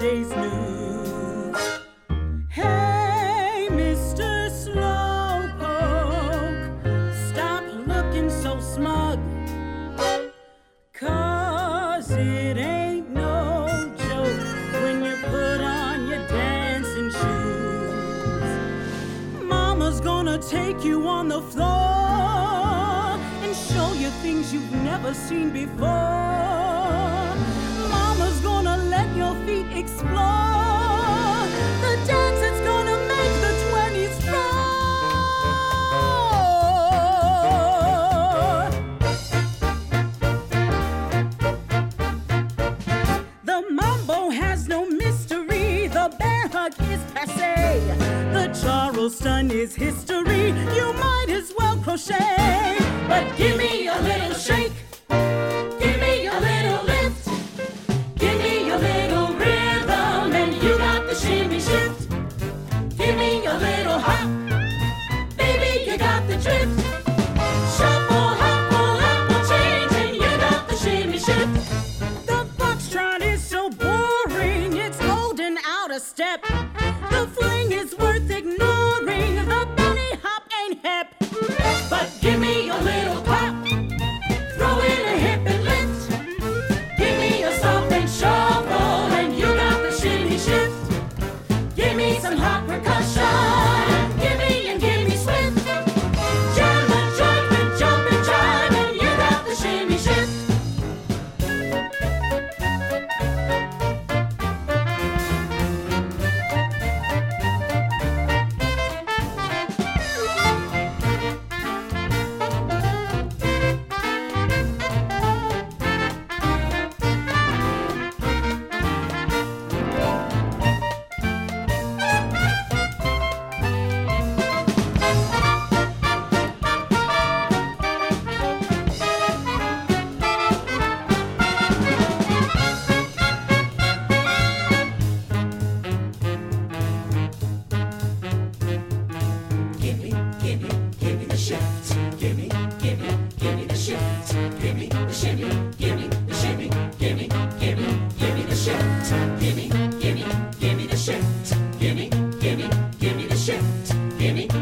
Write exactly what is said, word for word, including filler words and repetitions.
today's news. Hey, Mister Slowpoke, stop looking so smug, 'cause it ain't no joke when you put on your dancing shoes. Mama's gonna take you on the floor and show you things you've never seen before. Mama's gonna let your feet explore the dance that's gonna make the twenties roar. The mambo has no mystery, the bear hug is passé, the Charleston is history, you might as well crochet. But give me a little shake, give me a little lift, give me a little rhythm, and you got the shimmy shift. Give me a little hop, baby, you got the drift. Shuffle, hopple, apple change, and you got the shimmy shift. The foxtrot is so boring, it's old and out of step. The fling is worth ignoring, the bunny hop ain't hip. But give me a little pop, throw in a hip and lift. Give me a stomp and shuffle, and you got the shimmy shift. Give me some hot percussion, give me and give me swift. Jam and jive and jump and jive, and you got the shimmy shift. Give me, give me, give me the shift. Give me, give me, give me the shift. Give me the shimmy, give me the shimmy, give me, give me, give me the shift. Give me, give me, give me the shift. Give me, give me, give me the shift. Give me.